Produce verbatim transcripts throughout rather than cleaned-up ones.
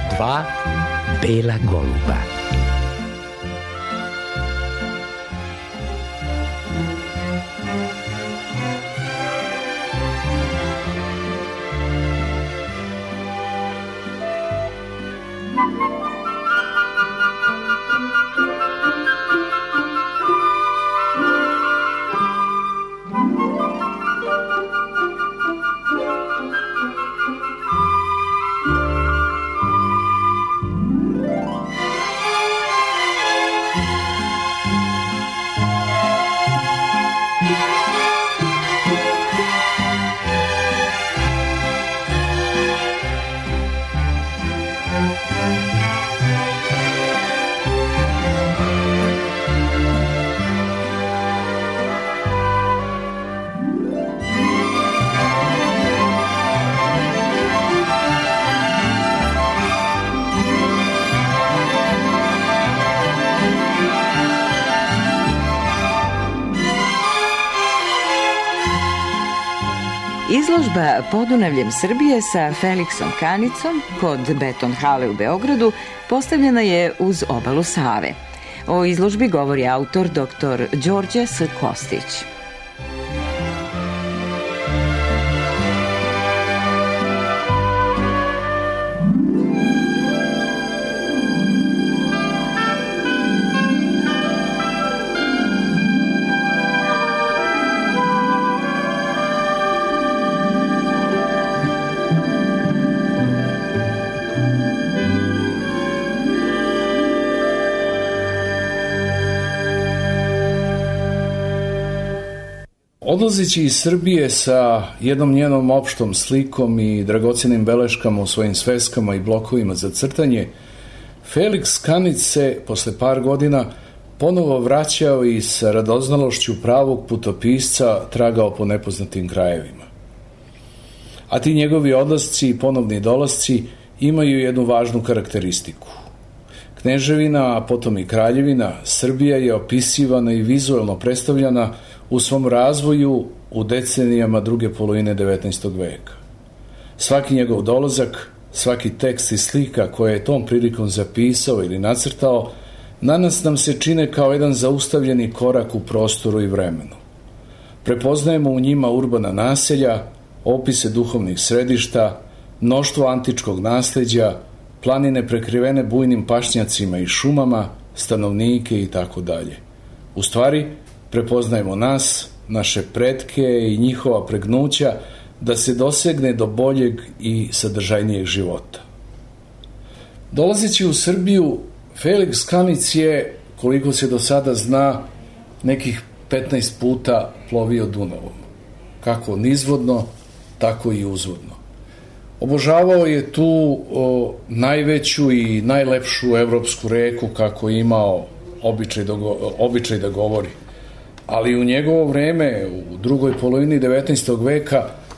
Dva bela goluba. Izložba Podunavljem Srbije sa Feliksom Kanicom kod Beton hale u Beogradu postavljena je uz obalu Save. O izložbi govori autor doktor Đorđe S. Kostić. Odlazeći iz Srbije sa jednom njenom opštom slikom i dragocenim beleškama u svojim sveskama i blokovima za crtanje, Feliks Kanic se posle par godina ponovo vraćao i sa radoznalošću pravog putopisca tragao po nepoznatim krajevima. A ti njegovi odlasci i ponovni dolasci imaju jednu važnu karakteristiku. Kneževina, a potom i kraljevina, Srbija je opisivana i vizuelno predstavljana u svom razvoju u decenijama druge polovine devetnaestog veka. Svaki njegov dolazak, svaki tekst i slika koje je tom prilikom zapisao ili nacrtao, na nas nam se čine kao jedan zaustavljeni korak u prostoru i vremenu. Prepoznajemo u njima urbana naselja, opise duhovnih središta, mnoštvo antičkog nasleđa, planine prekrivene bujnim pašnjacima i šumama, stanovnike i tako dalje. U stvari, prepoznajemo nas, naše pretke i njihova pregnuća da se dosegne do boljeg i sadržajnijeg života. Dolazeći u Srbiju, Feliks Kanic je, koliko se do sada zna, nekih petnaest puta plovio Dunavom, kako nizvodno, tako i uzvodno. Obožavao je tu o, najveću i najlepšu evropsku reku kako je imao običaj da, go, običaj da govori. Ali u njegovo vreme, u drugoj polovini devetnaestog veka,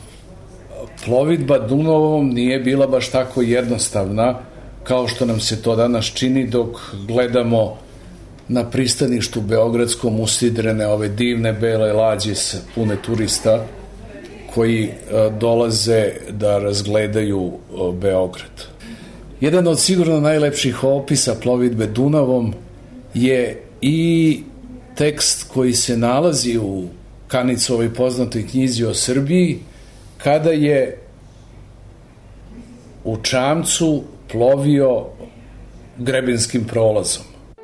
plovidba Dunavom nije bila baš tako jednostavna kao što nam se to danas čini dok gledamo na pristaništu beogradskom usidrene ove divne bele lađe pune turista koji dolaze da razgledaju Beograd. Jedan od sigurno najlepših opisa plovidbe Dunavom je i tekst koji se nalazi u Kanicovoj poznatoj knjizi o Srbiji, kada je u čamcu plovio Grebenskim prolazom.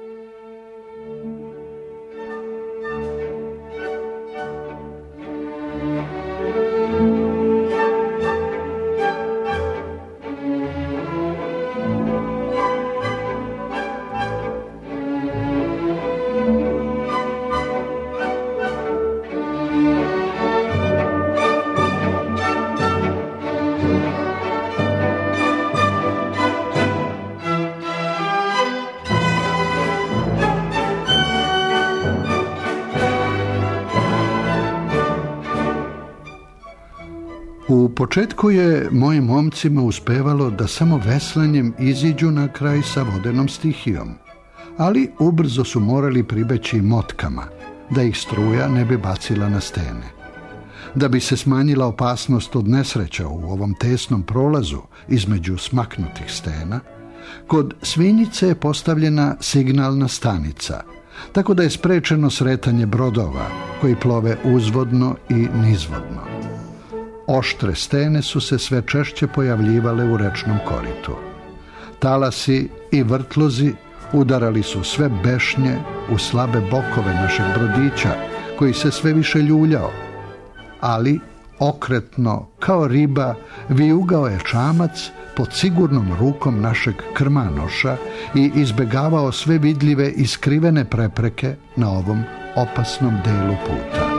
U početku je mojim momcima uspevalo da samo veslanjem iziđu na kraj sa vodenom stihijom, ali ubrzo su morali pribeći motkama, da ih struja ne bi bacila na stene. Da bi se smanjila opasnost od nesreća u ovom tesnom prolazu između smaknutih stena, Kod Svinjice je postavljena signalna stanica, tako da je sprečeno sretanje brodova koji plove uzvodno i nizvodno. Oštre stene su se sve češće pojavljivale u rečnom koritu. Talasi i vrtlozi udarali su sve bešnje u slabe bokove našeg brodića, koji se sve više ljuljao, ali okretno, kao riba, vijugao je čamac pod sigurnom rukom našeg krmanoša i izbegavao sve vidljive i skrivene prepreke na ovom opasnom delu puta.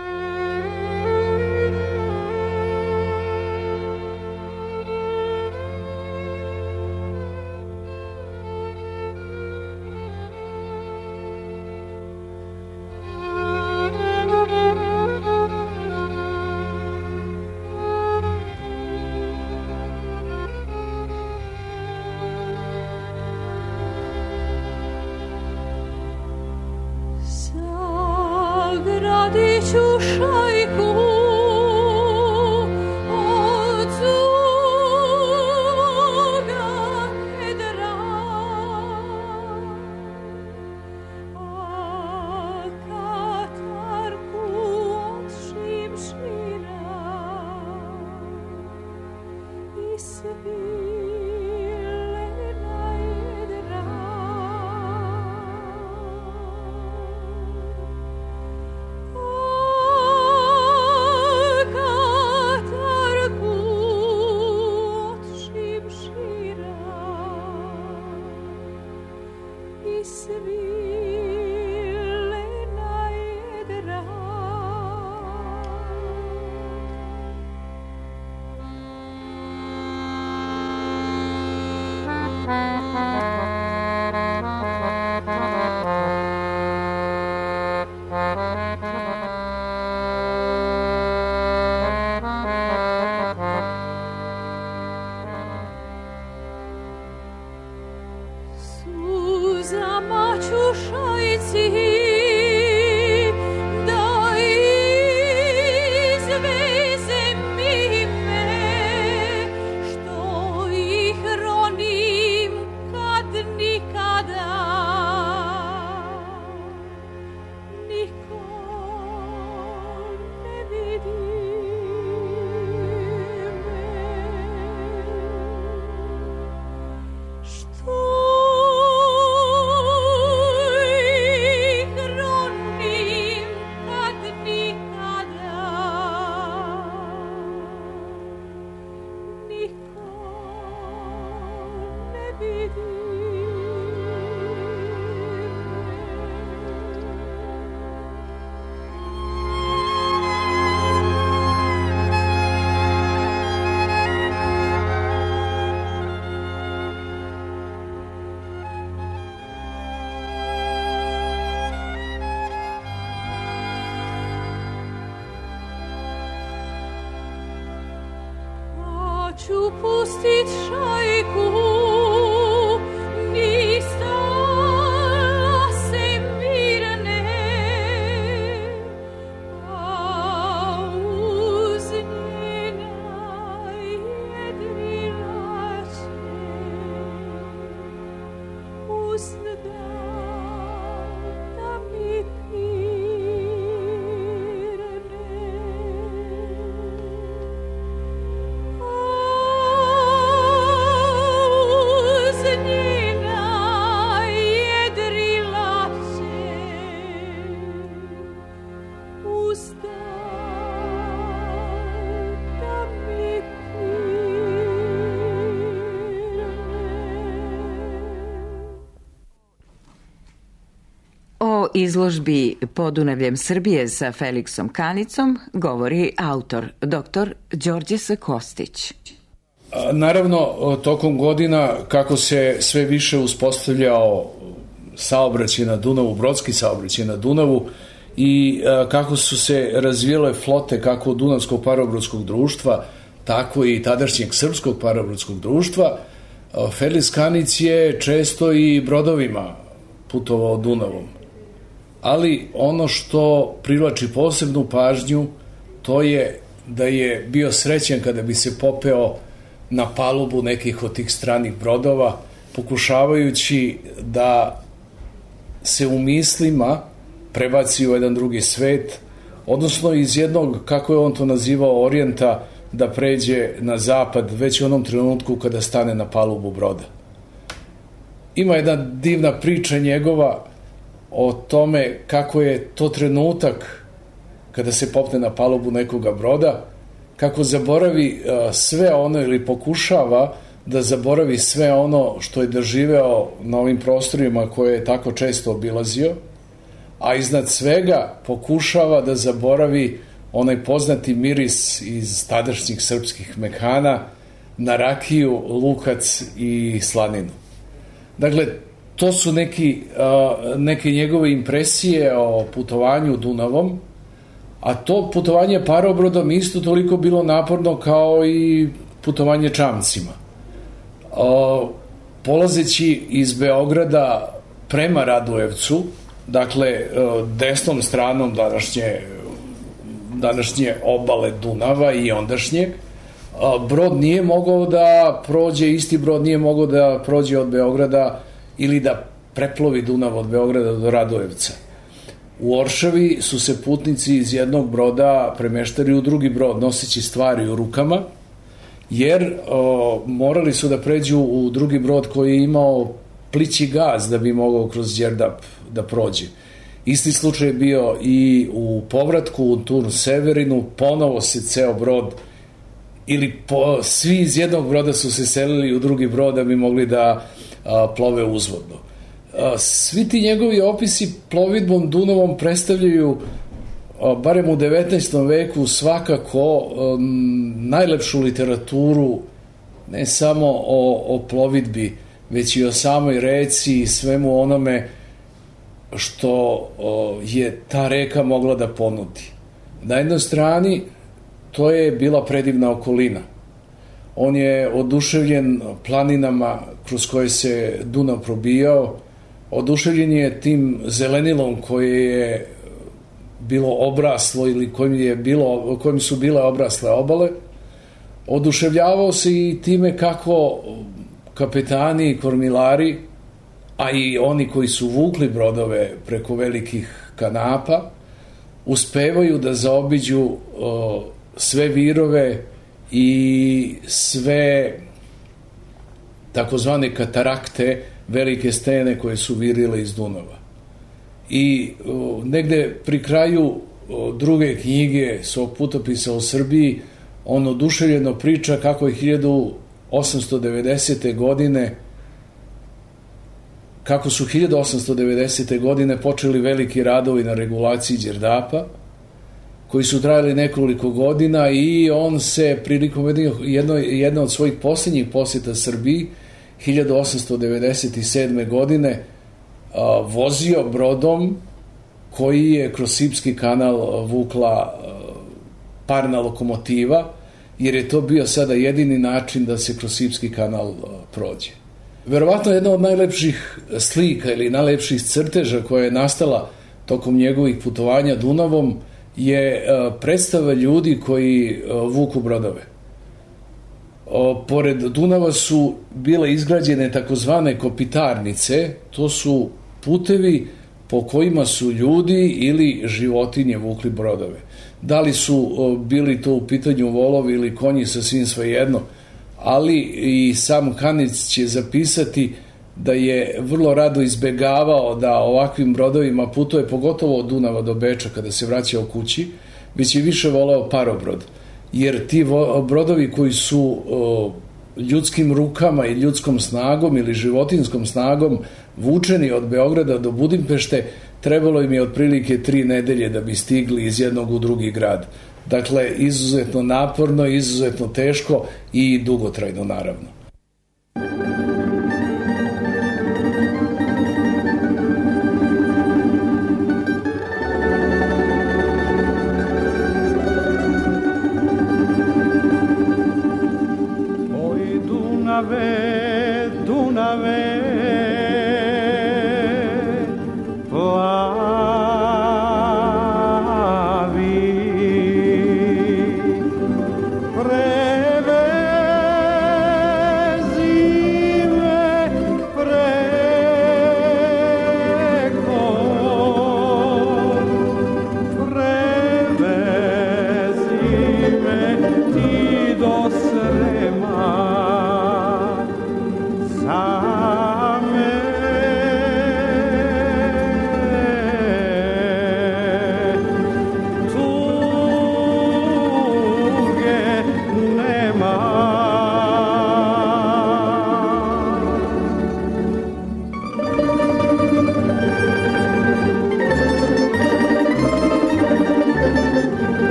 Ću pustit šajku, ni stala se mirne, a uz njena jedrila će uzda da mi O izložbi Podunavljem Srbije sa Feliksom Kanicom govori autor, doktor Đorđe S. Kostić. Naravno, tokom godina, kako se sve više uspostavljao saobraćaj na Dunavu, brodski saobraćaj na Dunavu, i kako su se razvijele flote kako Dunavskog parobrodskog društva, tako i tadašnjeg Srpskog parobrodskog društva, Feliks Kanic je često i brodovima putovao Dunavom. Ali ono što privlači posebnu pažnju, to je da je bio srećan kada bi se popeo na palubu nekih od tih stranih brodova, pokušavajući da se u mislima prebaci u jedan drugi svet, odnosno iz jednog, kako je on to nazivao, orijenta, da pređe na zapad već u onom trenutku kada stane na palubu broda. Ima jedna divna priča njegova o tome kako je to trenutak kada se popne na palubu nekoga broda, kako zaboravi sve ono ili pokušava da zaboravi sve ono što je doživeo na ovim prostorima koje je tako često obilazio, a iznad svega pokušava da zaboravi onaj poznati miris iz tadašnjih srpskih mekana na rakiju, lukac i slaninu. Dakle, to su neki, neke njegove impresije o putovanju Dunavom, a to putovanje parobrodom isto toliko bilo naporno kao i putovanje čamcima. Polazeći iz Beograda prema Radujevcu, dakle desnom stranom današnje, današnje obale Dunava i ondašnjeg, brod nije mogao da prođe, isti brod nije mogao da prođe od Beograda ili da preplovi Dunav od Beograda do Radujevca. U Oršavi su se putnici iz jednog broda premeštali u drugi brod noseći stvari u rukama, jer o, morali su da pređu u drugi brod koji je imao plići gaz da bi mogao kroz Đerdap da prođe. Isti slučaj je bio i u povratku u Tun Severinu, ponovo se ceo brod ili po, svi iz jednog broda su se selili u drugi brod da bi mogli da a, plove uzvodno. A, svi ti njegovi opisi plovidbom Dunavom predstavljaju, a, barem u devetnaestom veku, svakako a, najlepšu literaturu ne samo o, o plovidbi, već i o samoj reci i svemu onome što o, je ta reka mogla da ponudi. Na jednoj strani to je bila predivna okolina. On je oduševljen planinama kroz koje se Dunav probijao, oduševljen je tim zelenilom koje je bilo obraslo ili kojim, je bilo, kojim su bile obrasle obale. Oduševljavao se i time kako kapetani i kormilari, a i oni koji su vukli brodove preko velikih kanapa, uspevaju da zaobiđu o, sve virove i sve takozvane katarakte, velike stene koje su virile iz Dunava. I o, negde pri kraju o, druge knjige svog putopisa o Srbiji on oduševljeno priča kako je hiljadu osamsto devedesete godine kako su hiljadu osamsto devedesete godine počeli veliki radovi na regulaciji Đerdapa, koji su trajali nekoliko godina, i on se prilikom jedno, jedne od svojih posljednjih posjeta Srbiji hiljadu osamsto devedeset sedme godine a, vozio brodom koji je kroz Sipski kanal vukla a, parna lokomotiva, jer je to bio sada jedini način da se kroz Sipski kanal a, prođe. Verovatno jedna od najlepših slika ili najlepših crteža koja je nastala tokom njegovih putovanja Dunavom je predstava ljudi koji vuku brodove. Pored Dunava su bile izgrađene takozvane kopitarnice, to su putevi po kojima su ljudi ili životinje vukli brodove. Da li su bili to u pitanju volovi ili konji, sasvim svejedno, ali i sam Kanic će zapisati da je vrlo rado izbegavao da ovakvim brodovima putuje, pogotovo od Dunava do Beča kada se vraćao kući, već je više voleo parobrod, jer ti brodovi koji su o, ljudskim rukama i ljudskom snagom ili životinskom snagom vučeni od Beograda do Budimpešte, trebalo im je otprilike tri nedelje da bi stigli iz jednog u drugi grad. Dakle, izuzetno naporno, izuzetno teško i dugotrajno, naravno. Oj, Dunave, Dunave,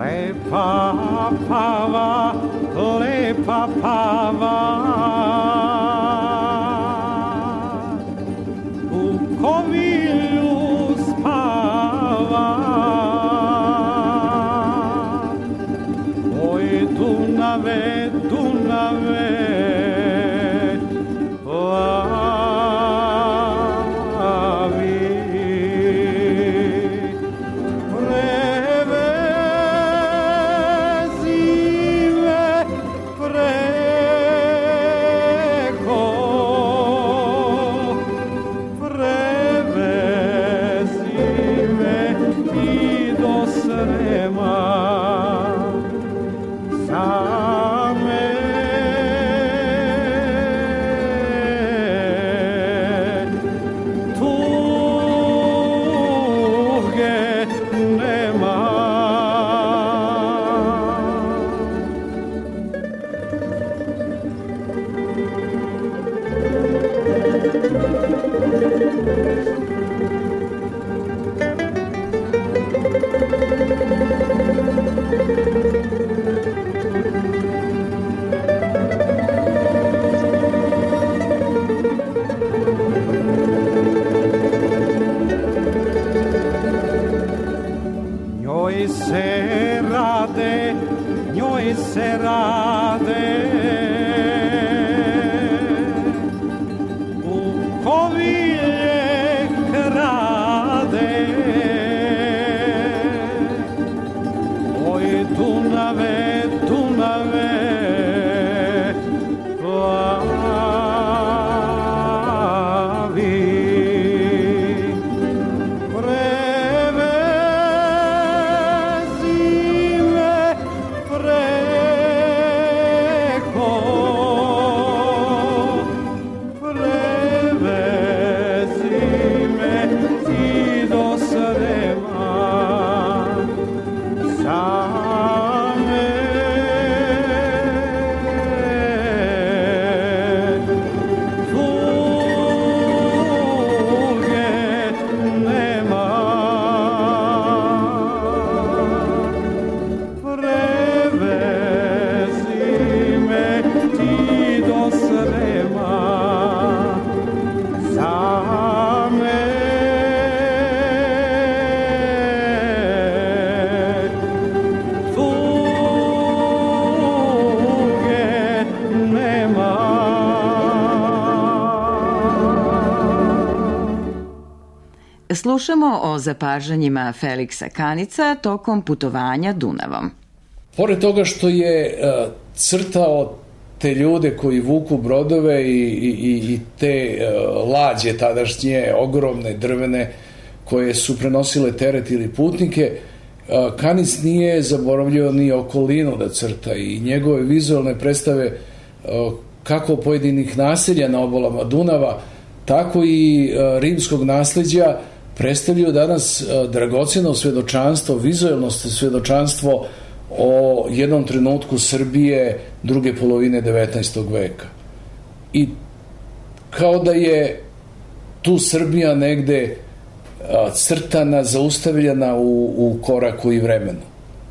Lepa pava, lepa pava, u kovilju spava. Oj Dunave, Dunave, njoj se rade, njoj se rade u kovilje krade. Oj Dunave, Dunave, Slušamo o zapažanjima Feliksa Kanica tokom putovanja Dunavom. Pored toga što je uh, crtao te ljude koji vuku brodove i, i, i te uh, lađe tadašnje, ogromne drvene, koje su prenosile teret ili putnike, uh, Kanic nije zaboravljao ni okolinu da crta i njegove vizualne predstave uh, kako pojedinih naselja na obalama Dunava, tako i uh, rimskog nasleđa predstavljaju danas dragoceno svedočanstvo, vizuelno svedočanstvo o jednom trenutku Srbije druge polovine devetnaestog veka. I kao da je tu Srbija negde crtana, zaustavljena u, u koraku i vremenu.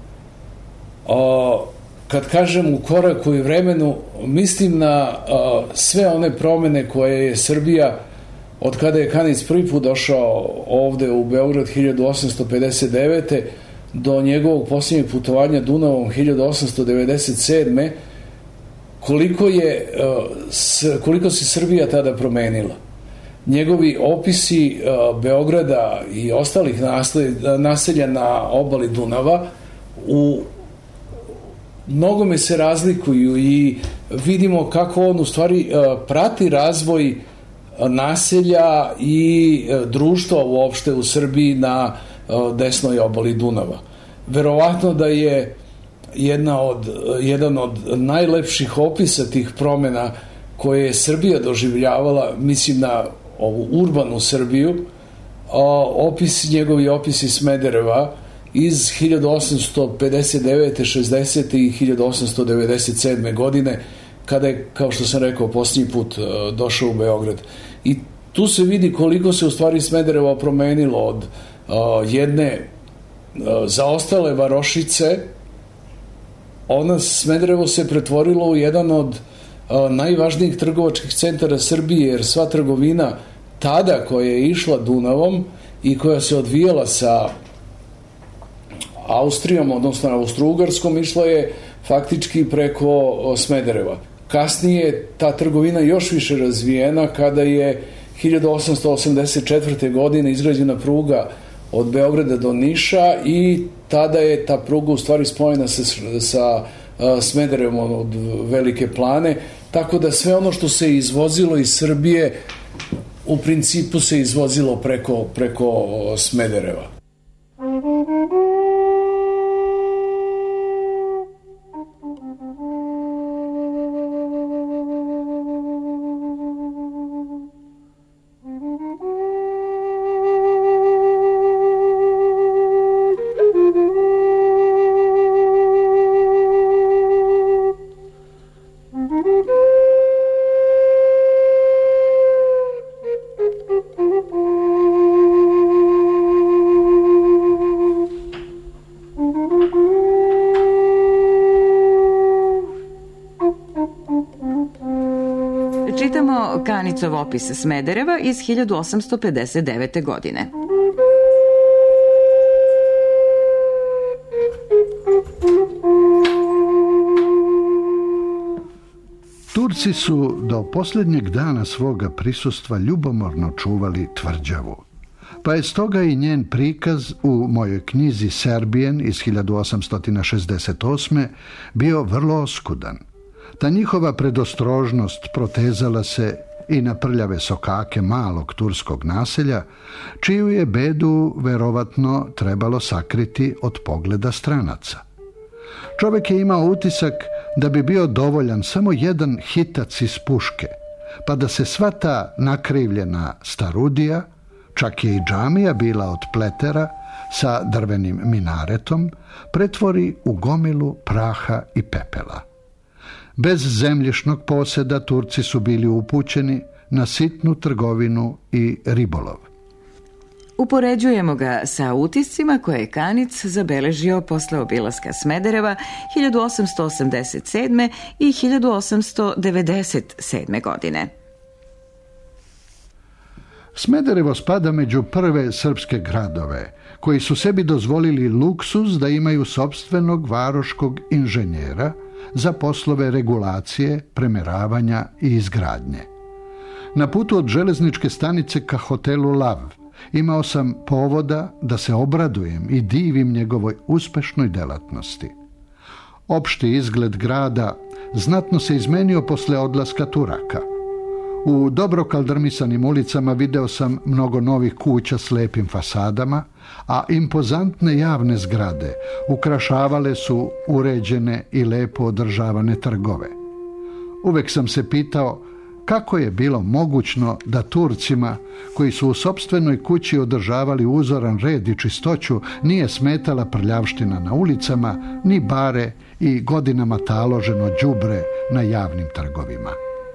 A, kad kažem u koraku i vremenu, mislim na a, sve one promene koje je Srbija od kada je Kanic prvi put došao ovde u Beograd hiljadu osamsto pedeset devete do njegovog posljednjeg putovanja Dunavom hiljadu osamsto devedeset sedme koliko je koliko se Srbija tada promenila. Njegovi opisi Beograda i ostalih naselja na obali Dunava u mnogome se razlikuju i vidimo kako on u stvari prati razvoj naselja i društva uopšte u Srbiji na desnoj obali Dunava. Verovatno da je jedna od, jedan od najlepših opisa tih promena koje je Srbija doživljavala, mislim na ovu urbanu Srbiju, opis, njegovi opisi Smedereva iz hiljadu osamsto pedeset devete, šezdesete i hiljadu osamsto devedeset sedme godine, kada je, kao što sam rekao, posljednji put došao u Beograd. I tu se vidi koliko se u stvari Smederevo promenilo od uh, jedne uh, zaostale varošice ona Smederevo se pretvorilo u jedan od a, najvažnijih trgovačkih centara Srbije, jer sva trgovina tada koja je išla Dunavom i koja se odvijala sa Austrijom, odnosno Austro-Ugarskom, išla je faktički preko Smedereva. Kasnije ta trgovina još više razvijena kada je hiljadu osamsto osamdeset četvrte. godine izgrađena pruga od Beograda do Niša i tada je ta pruga u stvari spojena sa, sa Smederevom od Velike Plane, tako da sve ono što se izvozilo iz Srbije u principu se izvozilo preko, preko Smedereva. Čitamo Kanicov opis Smedereva iz hiljadu osamsto pedeset devete. godine. Turci su do posljednjeg dana svoga prisustva ljubomorno čuvali tvrđavu, pa je stoga i njen prikaz u mojoj knjizi Serbijen iz hiljadu osamsto šezdeset osme. bio vrlo oskudan. Ta njihova predostrožnost protezala se i na prljave sokake malog turskog naselja, čiju je bedu verovatno trebalo sakriti od pogleda stranaca. Čovjek je imao utisak da bi bio dovoljan samo jedan hitac iz puške, pa da se sva ta nakrivljena starudija, čak je i džamija bila od pletera sa drvenim minaretom, pretvori u gomilu praha i pepela. Bez zemljišnog posjeda Turci su bili upućeni na sitnu trgovinu i ribolov. Upoređujemo ga sa utiscima koje je Kanic zabeležio posle obilaska Smedereva hiljadu osamsto osamdeset sedme. i hiljadu osamsto devedeset sedme. godine. Smederevo spada među prve srpske gradove koji su sebi dozvolili luksuz da imaju sopstvenog varoškog inženjera za poslove regulacije, premeravanja i izgradnje. Na putu od železničke stanice ka hotelu Lav imao sam povoda da se obradujem i divim njegovoj uspešnoj delatnosti. Opšti izgled grada znatno se izmenio posle odlaska Turaka. U dobro kaldrmisanim ulicama video sam mnogo novih kuća s lepim fasadama, a impozantne javne zgrade ukrašavale su uređene i lepo održavane trgove. Uvek sam se pitao kako je bilo mogućno da Turcima, koji su u sopstvenoj kući održavali uzoran red i čistoću, nije smetala prljavština na ulicama, ni bare i godinama taloženo đubre na javnim trgovima.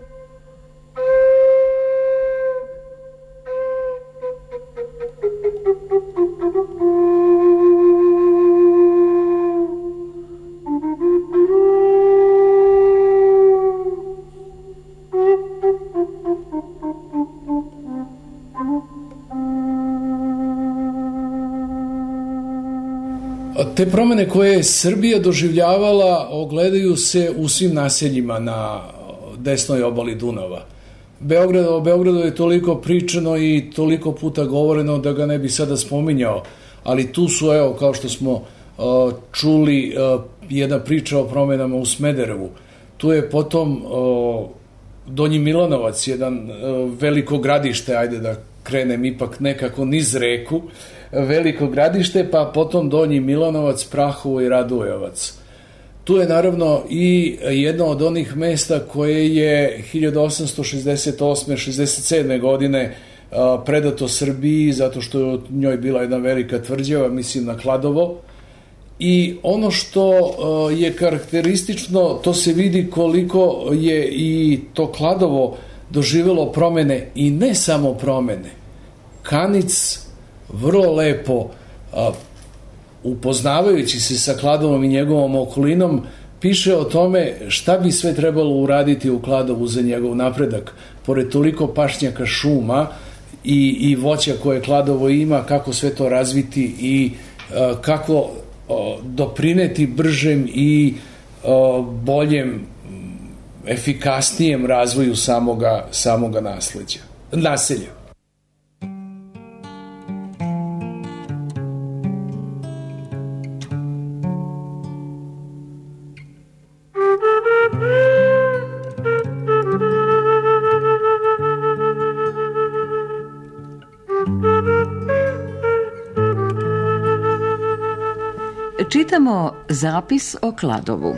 Te promene koje je Srbija doživljavala ogledaju se u svim naseljima na desnoj obali Dunava. Beograd, o Beogradu je toliko pričano i toliko puta govoreno da ga ne bi sada spominjao, ali tu su, evo, kao što smo uh, čuli, uh, jedna priča o promenama u Smederevu. Tu je potom uh, Donji Milanovac, jedan uh, veliko gradište, ajde da krenem ipak nekako niz reku, veliko gradište, pa potom Donji Milanovac, Prahovo i Radojevac. Tu je naravno i jedno od onih mesta koje je hiljadu osamsto šezdeset osme šezdeset sedme. godine predato Srbiji, zato što je u njoj bila jedna velika tvrđava, mislim na Kladovo. I ono što je karakteristično, to se vidi koliko je i to Kladovo doživelo promene, i ne samo promene. Kanic vrlo lepo, upoznavajući se sa Kladovom i njegovom okolinom, piše o tome šta bi sve trebalo uraditi u Kladovu za njegov napredak, pored toliko pašnjaka, šuma i, i voća koje Kladovo ima, kako sve to razviti i uh, kako uh, doprineti bržem i uh, boljem, efikasnijem razvoju samoga, samoga nasleđa, naselja. Čitamo zapis o Kladovu.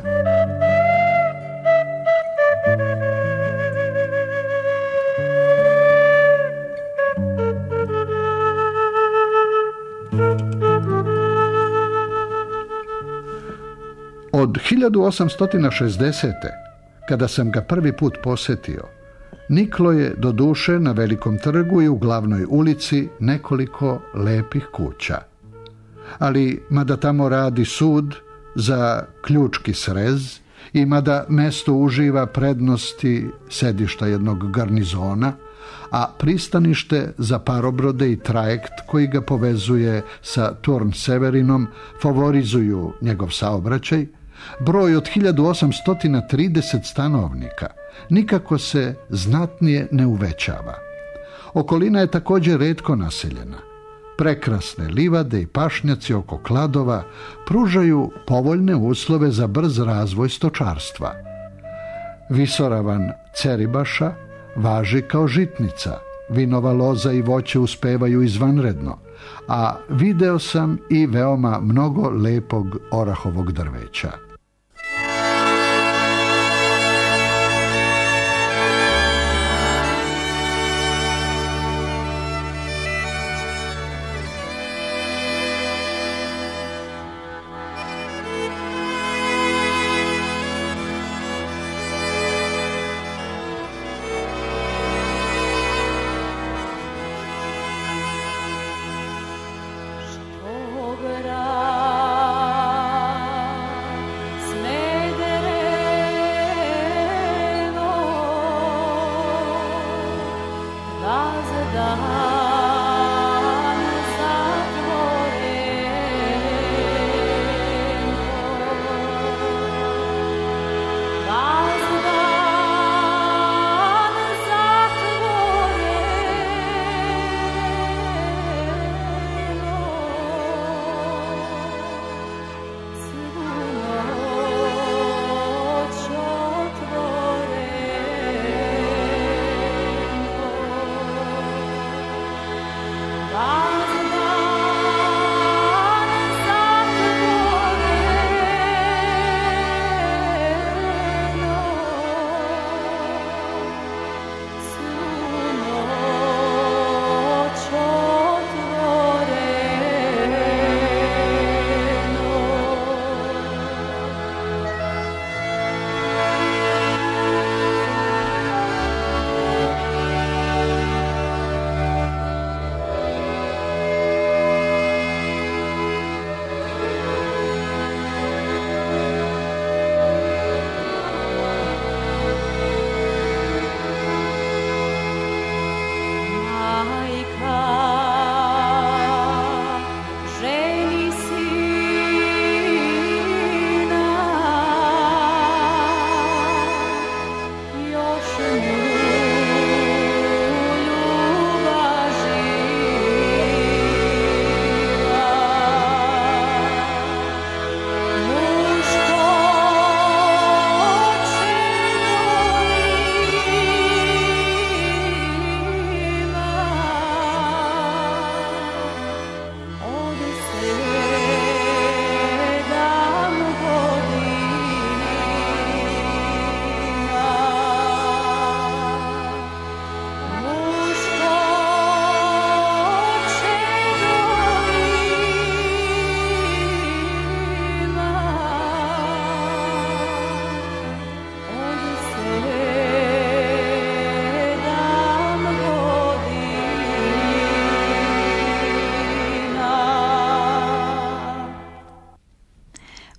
Od hiljadu osamsto šezdesete. kada sam ga prvi put posjetio, niklo je doduše na Velikom trgu i u glavnoj ulici nekoliko lepih kuća. Ali mada tamo radi sud za ključki srez i mada mesto uživa prednosti sedišta jednog garnizona, a pristanište za parobrode i trajekt koji ga povezuje sa Turn Severinom favorizuju njegov saobraćaj, broj od hiljadu osamsto trideset stanovnika nikako se znatnije ne uvećava. Okolina je također retko naseljena. Prekrasne livade i pašnjaci oko Kladova pružaju povoljne uslove za brz razvoj stočarstva. Visoravan Ceribaša važi kao žitnica, vinova loza i voće uspevaju izvanredno, a video sam i veoma mnogo lepog orahovog drveća.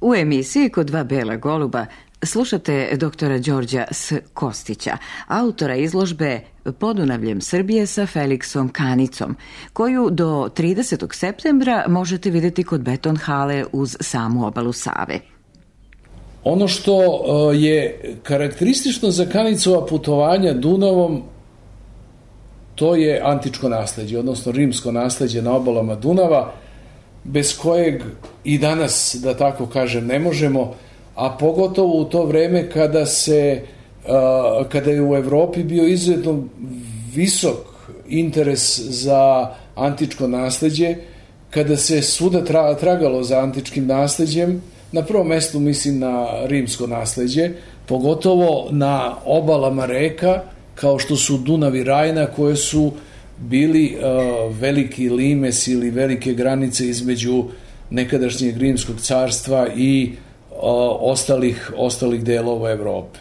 U emisiji Kod dva bela goluba slušate doktora Đorđa S. Kostića, autora izložbe Podunavljem Srbije sa Feliksom Kanicom, koju do tridesetog septembra možete vidjeti kod Beton hale uz samu obalu Save. Ono što je karakteristično za Kanicova putovanja Dunavom, to je antičko nasleđe, odnosno rimsko nasleđe na obalama Dunava, bez kojeg i danas, da tako kažem, ne možemo, a pogotovo u to vreme kada se kada je u Evropi bio izuzetno visok interes za antičko nasleđe, kada se svuda tra, tragalo za antičkim nasleđem, na prvom mestu mislim na rimsko nasleđe, pogotovo na obalama reka, kao što su Dunav i Rajna, koje su bili uh, veliki limes ili velike granice između nekadašnjeg rimskog carstva i uh, ostalih, ostalih delova Evrope.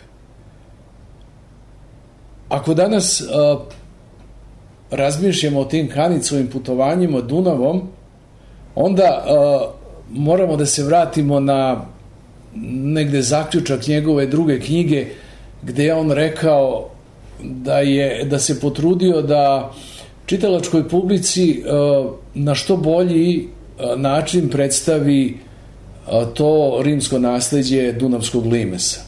Ako danas uh, razmišljamo o tim Kanicovim putovanjima Dunavom, onda uh, moramo da se vratimo na negde zaključak njegove druge knjige, gde je on rekao da, je, da se potrudio da čitalačkoj publici uh, na što bolji uh, način predstavi uh, to rimsko nasleđe Dunavskog limesa.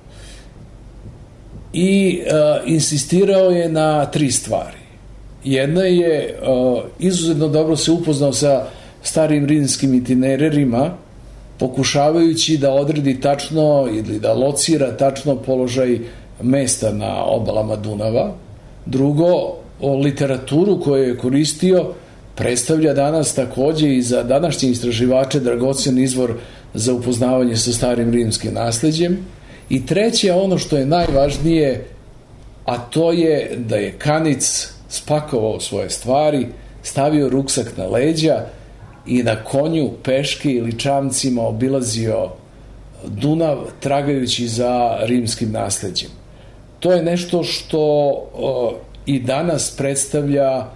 I uh, insistirao je na tri stvari. Jedna je, uh, izuzetno dobro se upoznao sa starim rimskim itinerarima, pokušavajući da odredi tačno ili da locira tačno položaj mesta na obalama Dunava. Drugo, o literaturu koju je koristio predstavlja danas takođe i za današnje istraživače dragocen izvor za upoznavanje sa starim rimskim nasleđem. I treće, ono što je najvažnije, a to je da je Kanic spakovao svoje stvari, stavio ruksak na leđa i na konju, peške ili čamcima obilazio Dunav tragajući za rimskim nasleđem. To je nešto što o, i danas predstavlja o,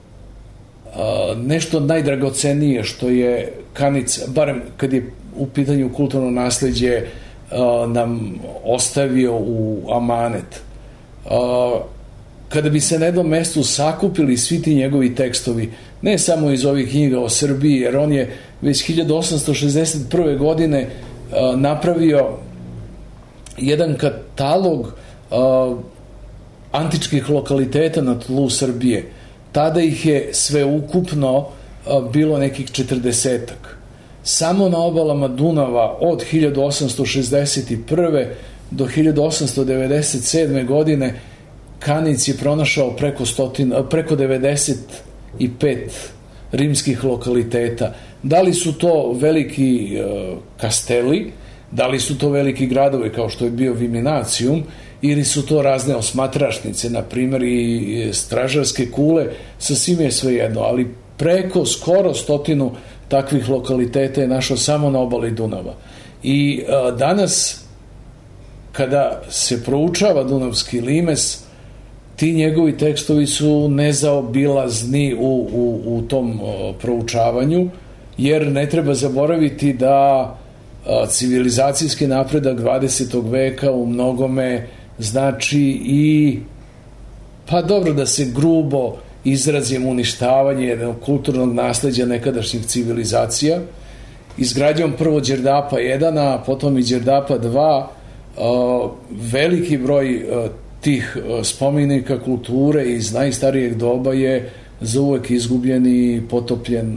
nešto najdragocenije što je Kanic, barem kad je u pitanju kulturno nasleđe, o, nam ostavio u amanet. O, kada bi se na jednom mestu sakupili svi ti njegovi tekstovi, ne samo iz ovih knjiga o Srbiji, jer on je već hiljadu osamsto šezdeset prve. godine uh, napravio jedan katalog uh, antičkih lokaliteta na tlu Srbije. Tada ih je sve ukupno uh, bilo nekih četrdesetak. Samo na obalama Dunava od hiljadu osamsto šezdeset prve. do hiljadu osamsto devedeset sedme. godine Kanic je pronašao preko, stotin, preko devedeset pet rimskih lokaliteta. Da li su to veliki e, kasteli, da li su to veliki gradovi kao što je bio Viminacijum, ili su to razne osmatrašnice, na primjer i stražarske kule, sa svim je svejedno, ali preko skoro stotinu takvih lokaliteta je našao samo na obali Dunava. I e, danas, kada se proučava Dunavski limes, ti njegovi tekstovi su nezaobilazni u, u, u tom o, proučavanju, jer ne treba zaboraviti da a, civilizacijski napredak dvadesetog veka u mnogome znači i, pa dobro da se grubo izrazim, uništavanje jednog kulturnog nasleđa nekadašnjih civilizacija, izgradnjom prvo Đerdapa jedan, a potom i Đerdapa dva, a, veliki broj a, tih spomenika kulture iz najstarijeg doba je zauvek izgubljen i potopljen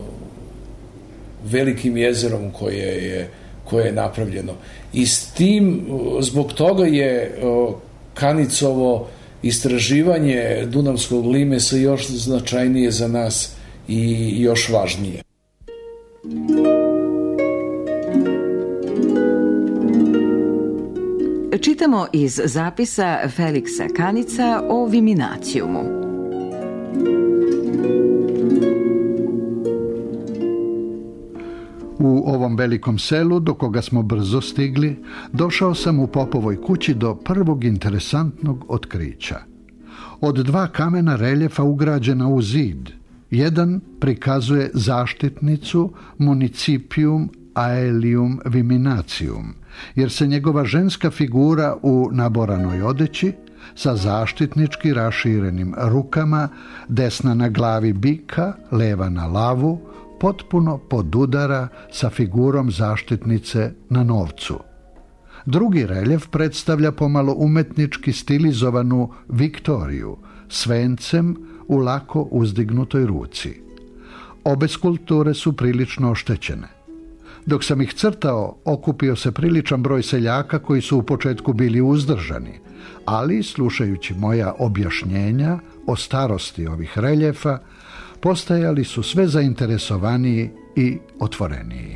velikim jezerom koje je, koje je napravljeno. I s tim, zbog toga je Kanicovo istraživanje Dunavskog limesa još značajnije za nas i još važnije. Čitamo iz zapisa Feliksa Kanica o Viminacijumu. U ovom velikom selu, do koga smo brzo stigli, došao sam u popovoj kući do prvog interesantnog otkrića. Od dva kamena reljefa ugrađena u zid, jedan prikazuje zaštitnicu Municipium Aelium Viminacium, jer se njegova ženska figura u naboranoj odeći, sa zaštitnički raširenim rukama, desna na glavi bika, leva na lavu, potpuno podudara sa figurom zaštitnice na novcu. Drugi reljef predstavlja pomalo umetnički stilizovanu Viktoriju s vencem u lako uzdignutoj ruci. Obe skulpture su prilično oštećene. Dok sam ih crtao, okupio se priličan broj seljaka koji su u početku bili uzdržani, ali, slušajući moja objašnjenja o starosti ovih reljefa, postajali su sve zainteresovaniji i otvoreniji.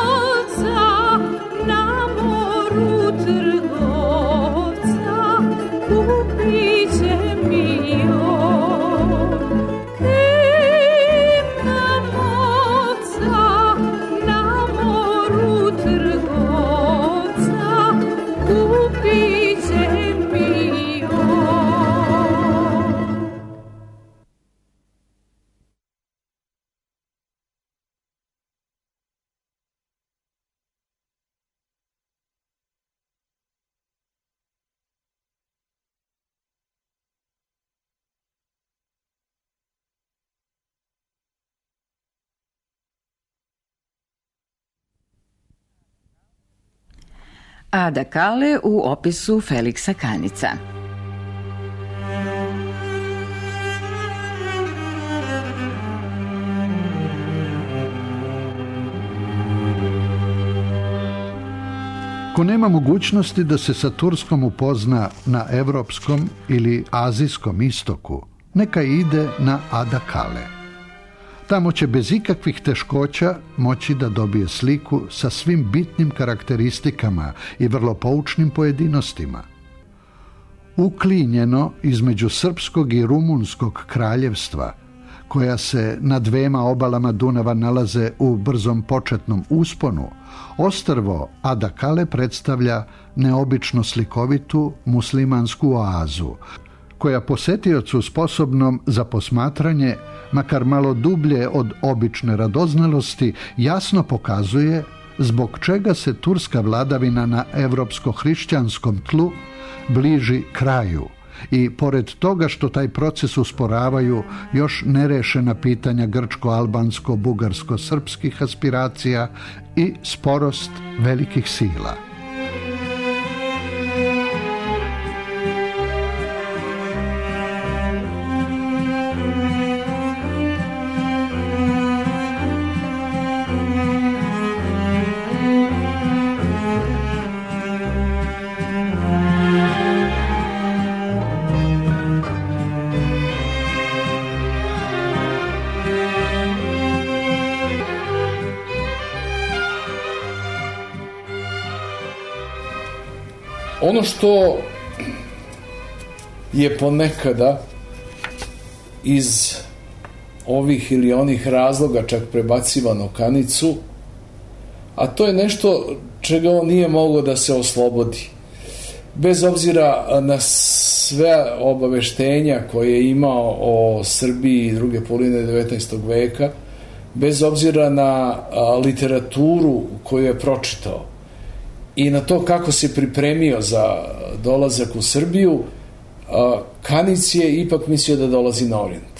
Trgovca Ada Kale u opisu Feliksa Kanica. Ko nema mogućnosti da se sa Turskom upozna na evropskom ili azijskom istoku, neka ide na Ada Kale. Tamo će bez ikakvih teškoća moći da dobije sliku sa svim bitnim karakteristikama i vrlo poučnim pojedinostima. Uklinjeno između srpskog i rumunskog kraljevstva, koja se na dvema obalama Dunava nalaze u brzom početnom usponu, ostrvo Ada Kale predstavlja neobično slikovitu muslimansku oazu, koja posetiocu sposobnom za posmatranje, makar malo dublje od obične radoznalosti, jasno pokazuje zbog čega se turska vladavina na evropsko-hrišćanskom tlu bliži kraju i pored toga što taj proces usporavaju još nerešena pitanja grčko-albansko-bugarsko-srpskih aspiracija i sporost velikih sila. Ono što je ponekada iz ovih ili onih razloga čak prebacivano Kanicu, a to je nešto čega on nije mogao da se oslobodi. Bez obzira na sve obaveštenja koje je imao o Srbiji i druge polovine devetnaestog veka, bez obzira na literaturu koju je pročitao, i na to kako se pripremio za dolazak u Srbiju, Kanic je ipak mislio da dolazi na Orijent.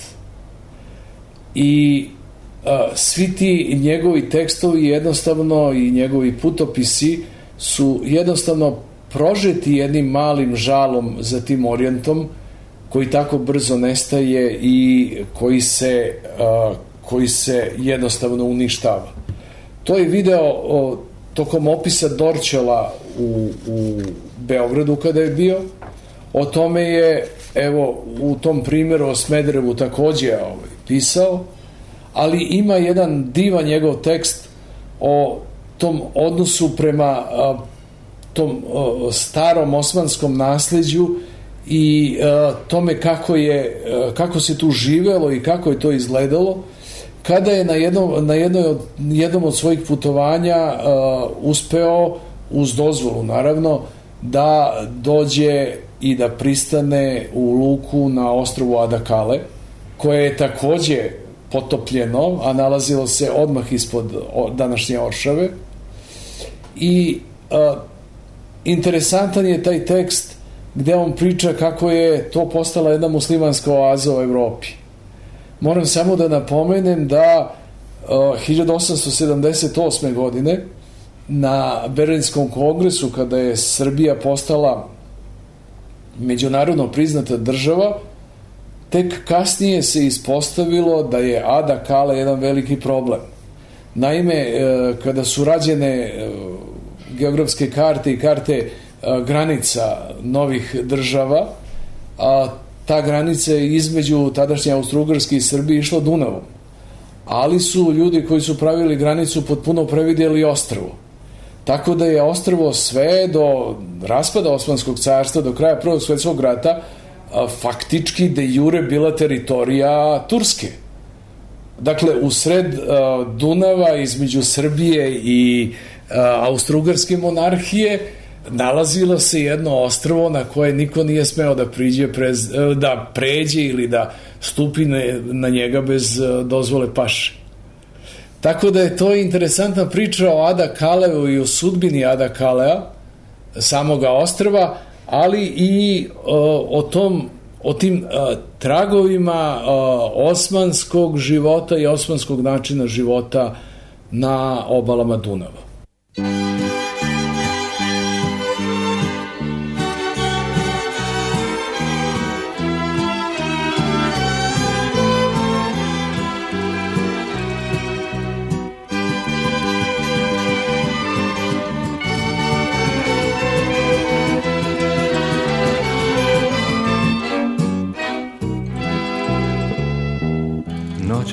I svi ti njegovi tekstovi jednostavno i njegovi putopisi su jednostavno prožeti jednim malim žalom za tim Orijentom koji tako brzo nestaje i koji se, koji se jednostavno uništava. To je video tokom opisa Dorćela u, u Beogradu kada je bio. O tome je, evo, u tom primjeru o Smederevu takođe ovaj, pisao, ali ima jedan divan njegov tekst o tom odnosu prema a, tom a, starom osmanskom nasleđu i a, tome kako je, a, kako se tu živelo i kako je to izgledalo, kada je na jednom, na jednoj od, jednom od svojih putovanja uh, uspeo, uz dozvolu naravno, da dođe i da pristane u luku na ostrvu Ada Kale, koje je takođe potopljeno, a nalazilo se odmah ispod današnje Oršave. I uh, interesantan je taj tekst gde on priča kako je to postala jedna muslimanska oaza u Evropi. Moram samo da napomenem da uh, hiljadu osamsto sedamdeset osme. godine na Berlinskom kongresu, kada je Srbija postala međunarodno priznata država, tek kasnije se ispostavilo da je Ada Kale jedan veliki problem. Naime, uh, kada su rađene uh, geografske karte i karte uh, granica novih država, a uh, ta granica između tadašnje Austro-Ugarske i Srbije išla Dunavom. Ali su ljudi koji su pravili granicu potpuno previdjeli ostrvo. Tako da je ostrvo sve do raspada Osmanskog carstva, do kraja Prvog svjetskog rata, faktički de jure bila teritorija Turske. Dakle, usred Dunava između Srbije i Austro-Ugarske monarhije nalazilo se jedno ostrvo na koje niko nije smeo da priđe prez, da pređe ili da stupi na njega bez dozvole paše. Tako da je to interesantna priča o Ada Kaleu i o sudbini Ada Kalea, samoga ostrva, ali i o, o tom o tim a, tragovima a, osmanskog života i osmanskog načina života na obalama Dunava.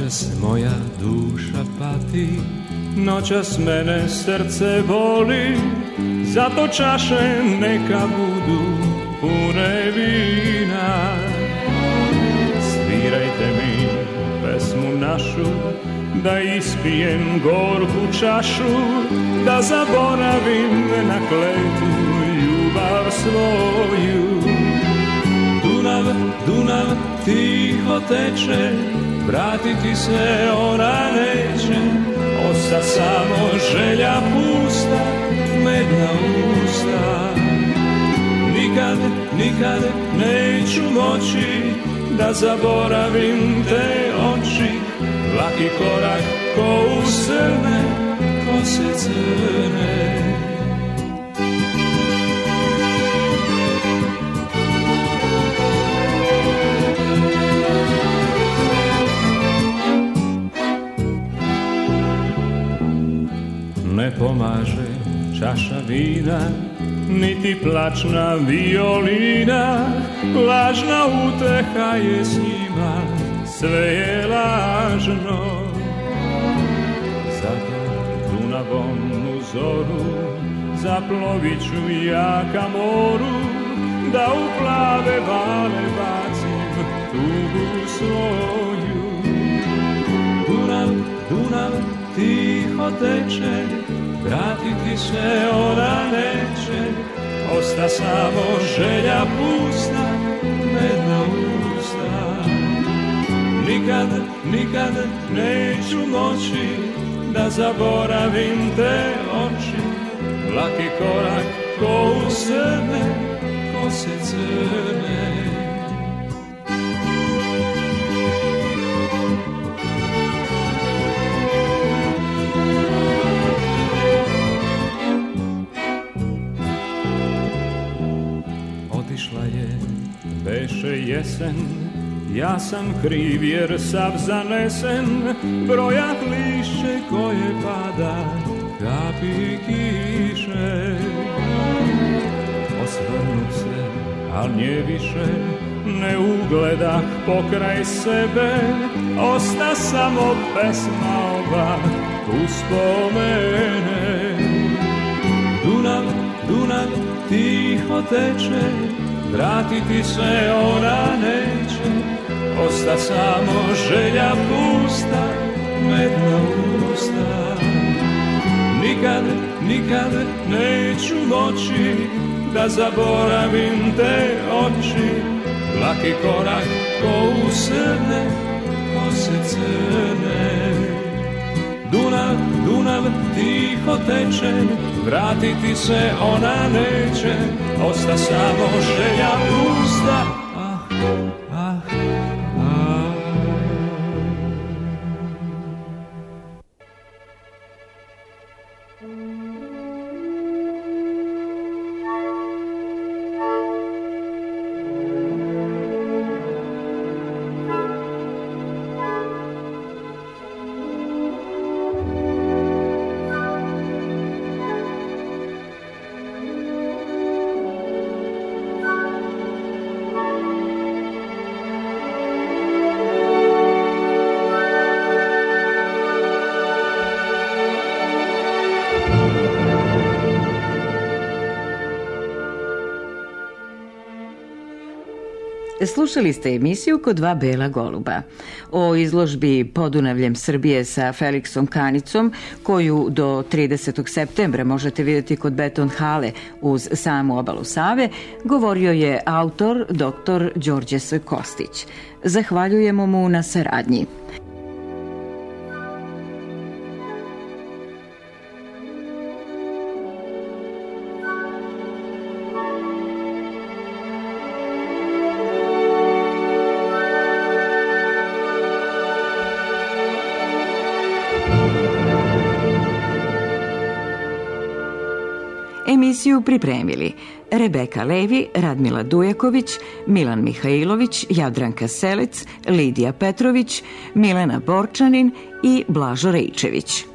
Noćas moja duša pati, noćas mene srce boli, zato čaše neka budu pune vina. Svirajte mi pesmu našu, da ispijem gorku čašu, da zaboravim na kletu ljubav svoju. Dunav, Dunav tiho teče, vratiti se ona neće, osta samo želja pusta, medna usta. Nikad, nikad neću moći da zaboravim te oči, laki korak ko usrne, kose crne. Ne pomaže čaša vina, niti plačna violina, lažna uteha je s njima, sve je lažno. Zato Dunavom u zoru zaplovit ću ja ka moru, da u plave vale bacim tugu svoju. Dunav, Dunav tiho teče, vratiti se ona neće, osta samo želja pusta, medna usta. Nikad, nikad neću moći da zaboravim te oči, laki korak ko usrne, kose crne. Otišla je, beše jesen, ja sam kriv jer sav zanesen, brojat lišće koje pada, kapi kiše. Osvrnu se, al nje više ne ugledah pokraj sebe, osta samo pesma ova uspomene. Dunav, Dunav tiho teče, vratiti se ona neće, osta samo želja pusta, medna usta. Nikad, nikad neću moći da zaboravim te oči, laki korak ko usrne, kose crne. Dunav, Dunav tiho teče, vratiti se ona neće, osta samo želja pusta. Ah, ah, ah. Slušali ste emisiju Kod dva bela goluba o izložbi Podunavljem Srbije sa Feliksom Kanicom, koju do tridesetog septembra možete vidjeti kod Beton hale uz samu obalu Save. Govorio je autor doktor Đorđe S. Kostić. Zahvaljujemo mu na saradnji. Emisiju pripremili Rebeka Levi, Radmila Dujaković, Milan Mihajlović, Jadranka Selec, Lidija Petrović, Milena Borčanin i Blažo Rejčević.